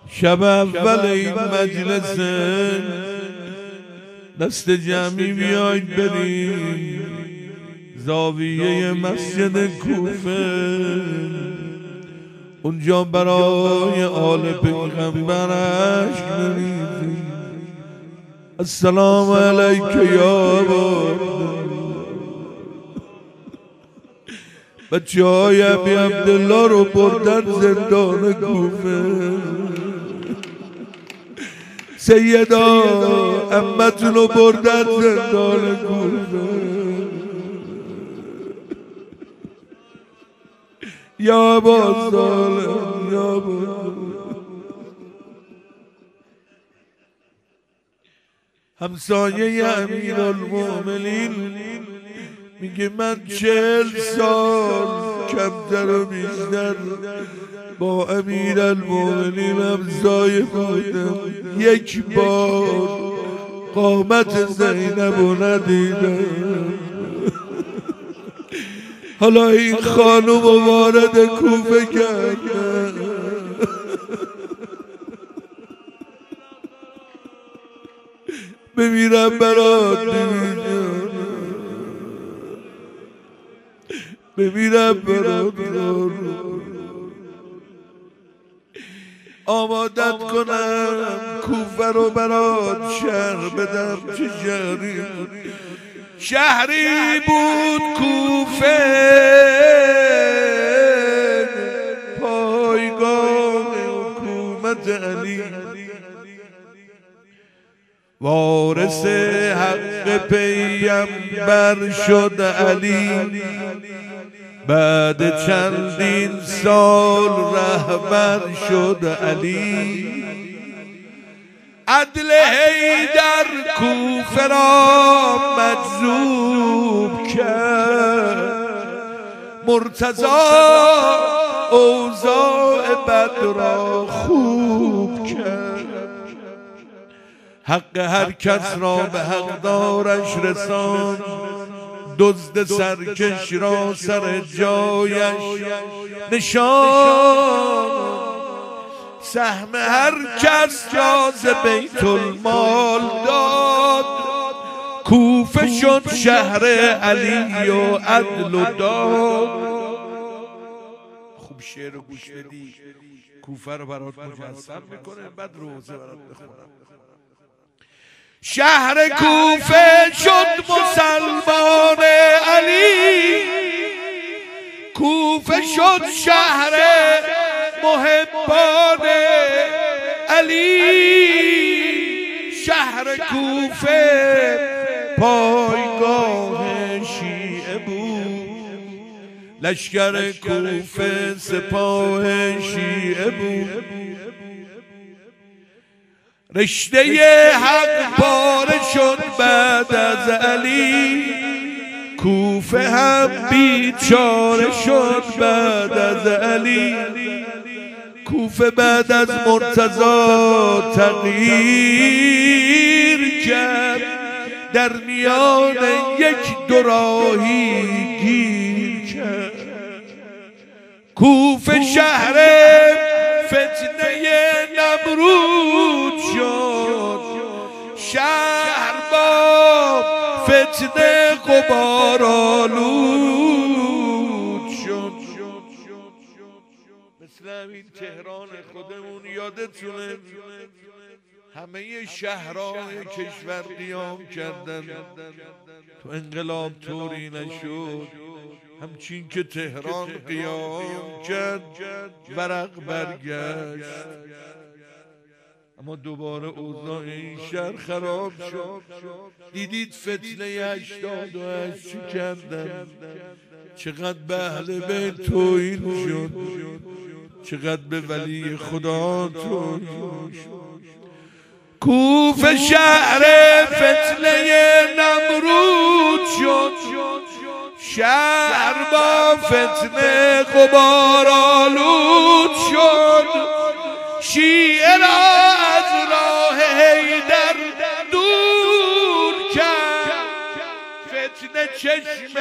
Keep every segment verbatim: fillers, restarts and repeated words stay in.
شب اول این مجلس دست جمعی بیاید بریم زاویه مسجد کوفه، اونجا برای آل پیغمبرش بریزیم. السلام علیک یا ابا. بچه های ابی عبدالله رو بردن زندان کوفه. سیدا امتون رو بردن زندان کوفه. یا ابا ظالم یا ابا. همسایه امیرالمومنین میگه من چهل سال کمتر و بیشتر با امیرالمومنین همسایه بودم، یک بار قامت زینب رو ندیدم. حالا این خانم رو وارد کوفه کردن. بمیرم برات بمیرم بمیرم برات آمادت کنم کوفه رو برات شهر بدم. چه شهری شهری بود کوفه، پایگاه حکومت علی، وارث حق پیامبر شد علی. بعد چندین سال رهبر شد علی. عدل حیدر کوفه را مجذوب کرد، مرتضی اوضاع بد را خوب کرد. حق هر کس را به حقدارش رساند، دزد سرکش را سر جایش نشاند. سهم هر کس جاز بیت المال داد، کوفه شد شهر علی و عدل و داد. خوب شعر رو گوش بدی، کوفه رو برات مجسم میکنه، بعد روزه برات بخونم. شهر کوفه شد مسلمان علی، کوفه شد شهر محبان علی. شهر کوفه پایگاه شیعه بود، لشکر کوفه سپاه شیعه بود. رشته حق پاره شد بعد از علی، کوفه هم بیچاره شد بعد از علی. کوفه بعد از مرتضی تغییر کرد، در میان یک دوراهی گیر کرد. کوفه شهر فتنه نمرود شد، شهر با فتنه غبار آلود شد. مثل همین تهران خودمون یادتونه، همه شهرهای کشور قیام کردن، تو انقلاب طوری نشد. همچین که تهران قیام کرد ورق برگشت، اما دوباره اوضاع این شهر خراب شد. دیدید فتنه هشتاد و هشت چی کردن، چقدر به اهل بیت توهین شد، چقدر به ولی خدا توهین شد. کوفه شهر فتنه نمرود شد، شهر با فتنه غبار آلود شد. شیعه را از راه حیدر دور کرد، فتنه چشم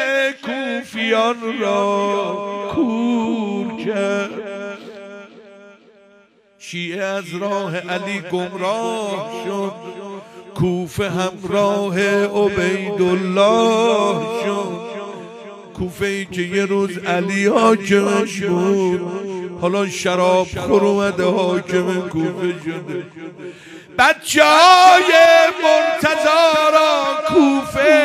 کوفیان را کور کرد. شیعه از راه علی گمراه شد، کوفه همراه عبیدالله شد. کوفه ای که یه روز علی حاکمش بود، حالا شراب خور اومده حاکم کوفه شده. بچه های مرتضی را کوفه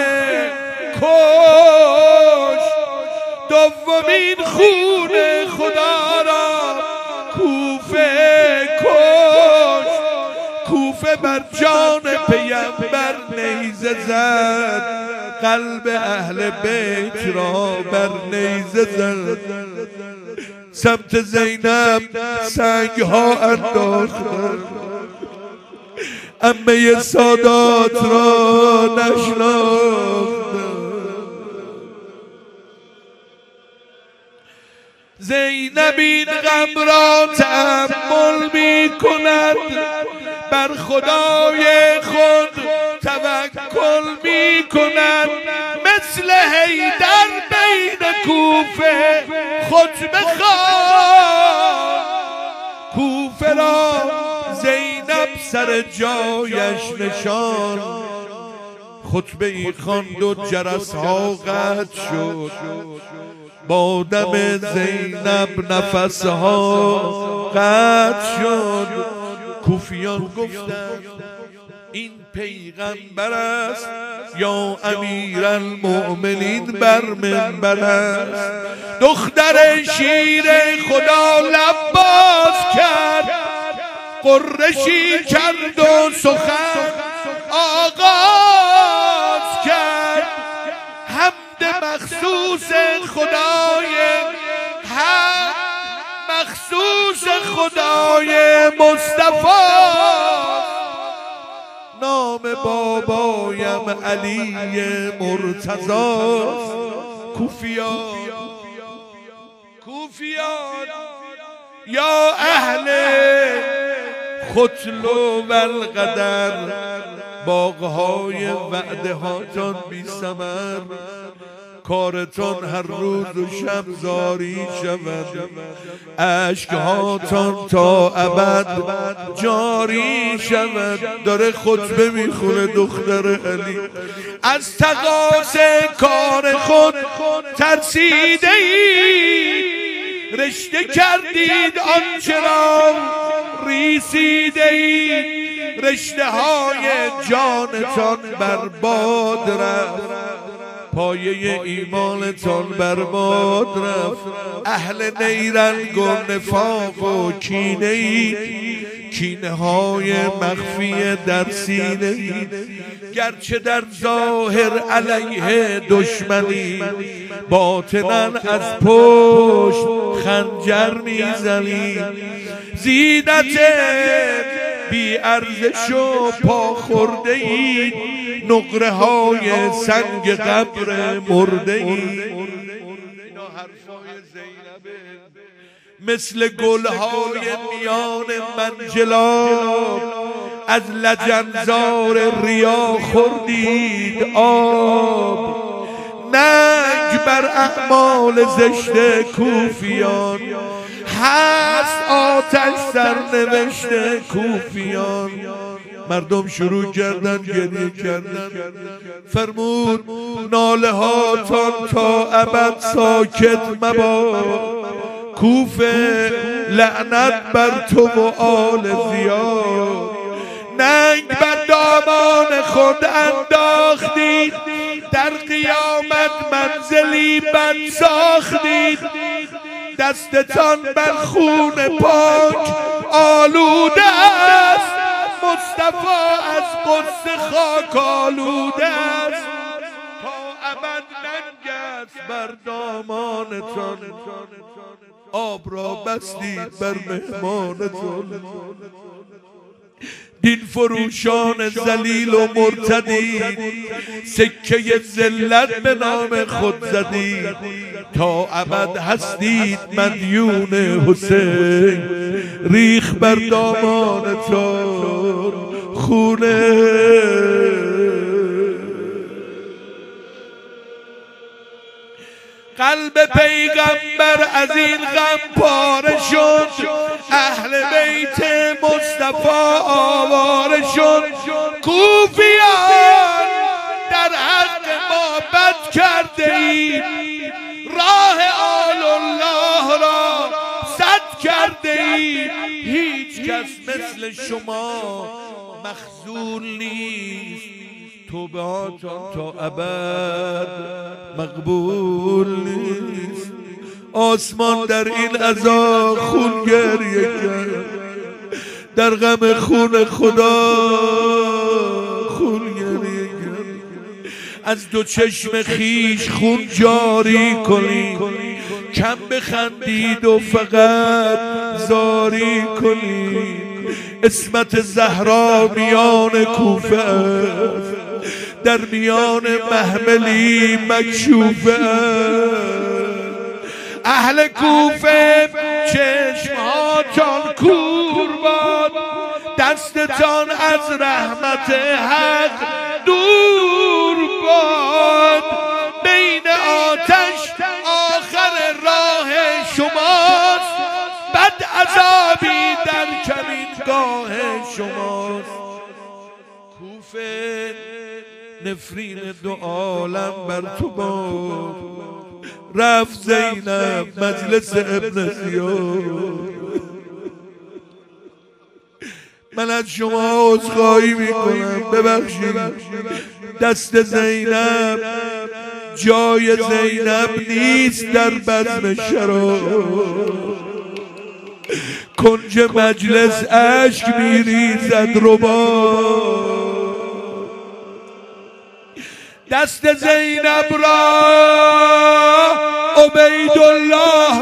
کش، دومین خون خدا را کوفه کش. کوفه بر جان پیامبر نیزه زد، قلب اهل بیت را بر نیزه زد. سمت زینب سنگ ها انداختند، عمه سادات را نشناختند. زینب این غم را تأمل می کند، بر خدای خود توکل می کند. مثل حیدر بین کوفه خطبه خوان، کوفه را زینب سر جایش نشان. خطبه ای خواند و جرس ها قطع شد، با دم زینب نفس ها قطع شد. کوفیان گفتند این پیغمبر است یا امیرالمؤمنین بر منبر است. دختر شیر خدا لب باز کرد، قرشی کرد و سخن آغاز کرد. حمد مخصوص خدای حق، مخصوص خدای مصطفی. نام بابایم علی مرتضی. کوفیان کوفیان یا اهل ختل و القدر، باغهای وعده هاتان بی ثمر، کارتان هر روز و شب زاری شود، اشک هاتان تا ابد جاری شود. داره خطبه میخونه دختر علی. از تقاص کار خود ترسیده اید، رشته کردید آنچه را ریسیده اید. رشته های جانتان برباد رفت، پایه ایمانتان برباد رفت. اهل نیرنگ و نفاق و کینه اید، کینه های مخفی در سینه اید. گرچه در ظاهر علیه دشمنی، باطناً از پشت خنجر میزنی. زینت بی ارزش و پا خورده اید، نقره های سنگ قبر مرده اید. مثل گلهای میان منجلاب، از لجنزار ریا خوردید آب. ننگ بر اعمال زشت کوفیان، هست آتش سرنوشت کوفیان. مردم شروع کردن گریه کردن. فرمود ناله هاتان تا ابد ساکت مباد، کوفه لعنت بر تو و آل زیاد. ننگ بر دامان خود انداختید، در قیامت منزلی بد ساختید. دستتان بر خون پاک آلوده است، مصطفی از قدس خاک آلوده است. تا ابد ننگ است بر دامانتان، آب را بستید بر مهمانتان. دین فروشان ذلیل و مرتدید، سکه ذلت به نام خود زدید. تا ابد هستید مدیون حسین، ریخ بر دامانتان خونه. قلب پیغمبر از این غم پاره شد، اهل بیت مصطفی آواره شد. کوفیان در حق ما بد کرده اید، راه آل الله را سد کرده اید. هیچ کس مثل شما مخذول نیست، توبهاتان تا ابد مقبول نیست. آسمان در این عزا خون گریه کرد، در غم خون خدا خون گریه کرد. از دو چشم خیش خون جاری کنید، کم بخندید و فقط زاری کنید. اسمت زهرا میان کوفه است، در میان محملی مکشوفه. اهل کوفه چشمهاتان کور باد، دستتان از رحمت حق دور باد. بین آتش آخر راه شماست، بد عذابی در کمینگاه شماست. کوفه نفرین دو عالم بر تو باد، رفت زینب مجلس ابن زیاد. من از شما عذرخواهی میکنم، ببخشید. دست زینب جای زینب نیست در بزم شراب. کنج مجلس اشک میریزد رباب. دست زینب را عبیدالله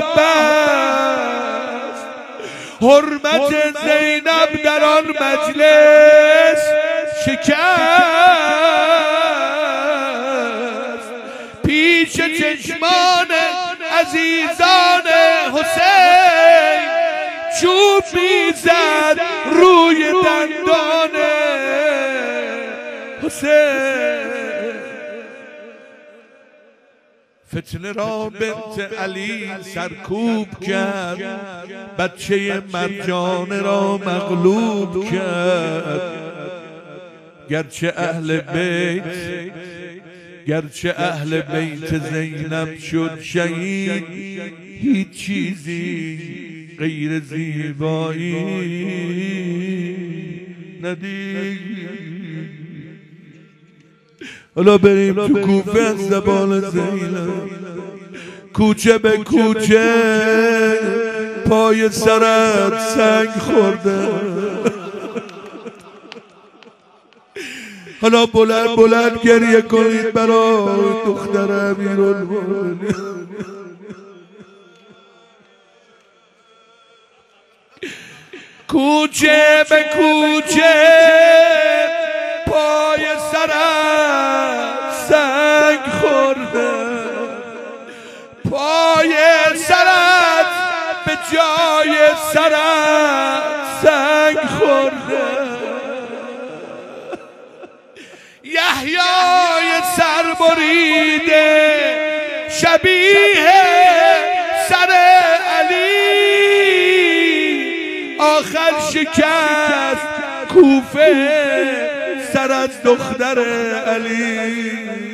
بست، حرمت زینب در آن مجلس شکست. پیش چشمان عزیزان حسین چوب میزد روی دندان حسین. فتنه را بنت علی سرکوب کرد، بچه مرجانه را مغلوب کرد. گرچه اهل بیت گرچه اهل بیت زینب شد شهید، هیچ چیزی غیر زیبایی ندید. حالا بریم تو کوفه از زبان زینب. کوچه به کوچه پای سرت سنگ خورده. حالا بلند بلند گریه کنید برای دختر امیرالمومنین. کوچه به کوچه پای سرت سنگ خورده، پای سرت به جای سرت سنگ خورده. یحیای سربریده شبیه سر علی، آخر شکست کوفه سر از دختر علی.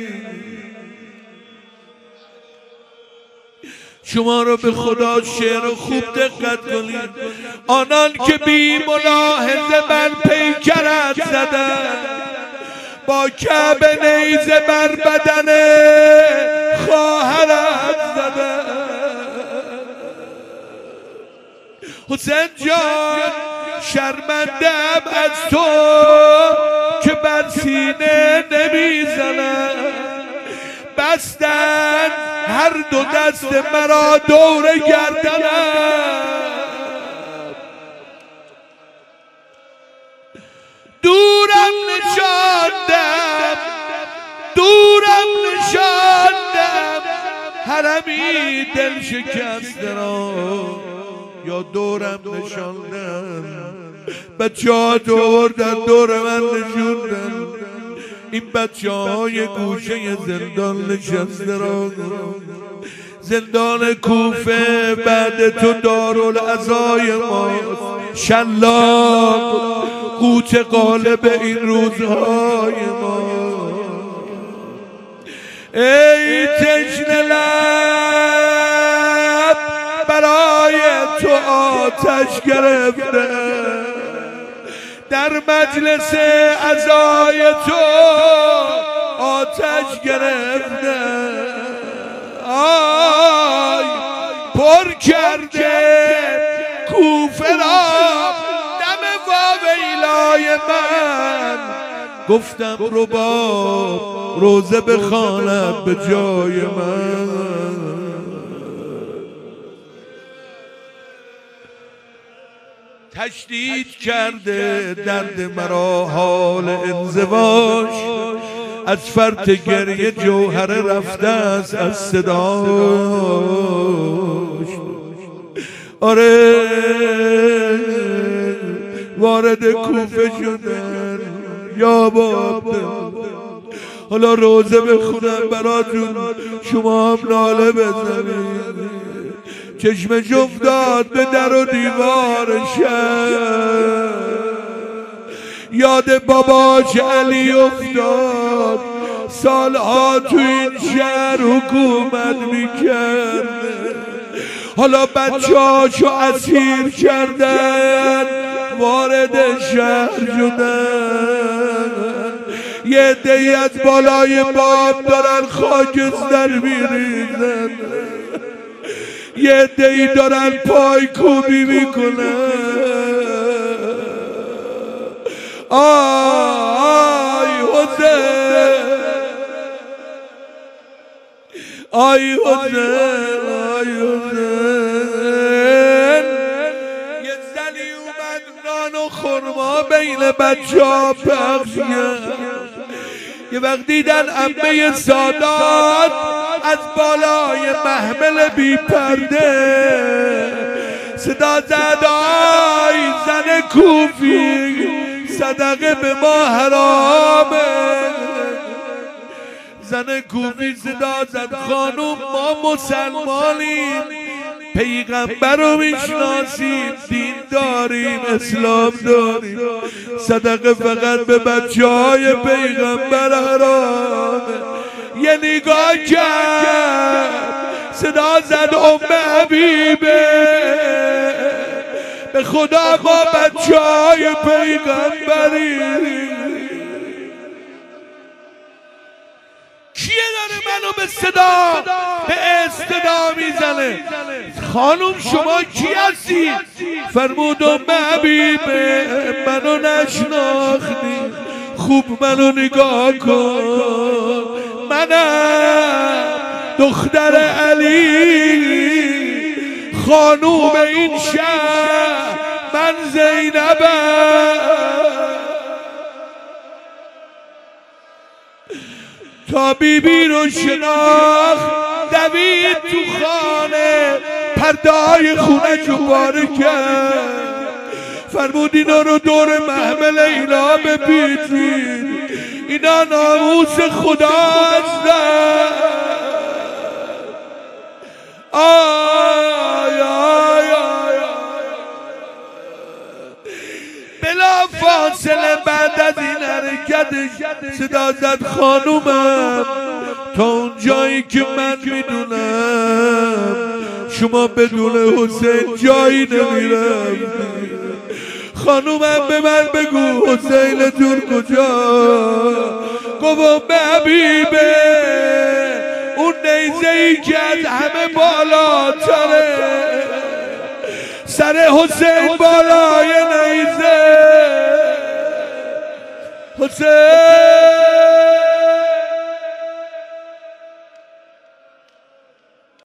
شما رو به خدا شعر خوب دقت کنید. آنان که بی ملاحظه بر پیکرت زدن، با کعبه نیزه بر بدن خواهرت زدن. حسین جان شرمندم از تو که بر سینه نمیزنم. بستن هر دو دست مرا دور گردنم. دورم نشاندم دورم نشاندم حرمی دل شکسته را، یا دورم نشاندم بچه ها دوردن دور من نشوندن. این بچه های گوشه زندان نشسته را زندان کوفه بعد تو دارالعزای ما، شلاق قوت قالب این روزهای ما. ای تشنه لب برای تو آتش گرفته، در مجلس عزای تو آتش گرفته. آی پر کرده کوفه را دم واویلای من، گفتم رباب روزه بخوانم به جای من. تشدید کرده درد مرا حال انزواج، از فرط گریه جوهر رفته است از صداش. آره وارد کوفه شدن یا باب، حالا روزه بخونم براتون، شما هم ناله بزنید. چشم جفت داد به در و دیوار شهر، یاد باباش علی افتاد، سالها تو این شهر حکومت میکرد. حالا بچه هاشو اسیر کردن، وارد شهر شدن. یه عده‌ای از بالای باب دارن خاکستر میریزن، یه عده‌ای دارن پای کوبی میکنن. آی حسین، آی حسین، آی حسین. یه زنی اومد نان و خرما بین بچه ها پخش کرد. یه وقت دیدن عمه سادات از بالای محمل بی پرده صدا زد، آی زن کوفی صدقه به ما حرامه. زن کوفی صدا زد، خانوم ما مسلمانیم، پیغمبر رو میشناسیم، دین داریم، اسلام داریم، صدقه فقط به بچه های پیغمبر حرامه. یه نگاه کرد، صدا زد ام حبیبه، به خدا ما بچه های پیغمبریم. کیه داره منو به صدا به استدا میزنه؟ خانم شما کی هستی؟ فرمود ام حبیبه منو نشناختی، خوب منو نگاه کن، منم دختر علی، خانوم این شهر، من زینبم. تا بیبی رو شناخت دوید تو خانه، پرده های خونه جو پاره کرد. فرمود اینا رو دور محمل اینا بپیچید، اینا ناموس خدا هستن. آی آی آی بلا فاصله بعد از این حرکتش صدا زد، خانومم تا اون جایی که من میدونم شما بدون حسین جایی نمیرفتی. خانومم به من بگو حسین جون کجا؟ گفتم به حبیبه اون نیزه ای که از همه بالاتره، سر حسین بالای نیزه. حسین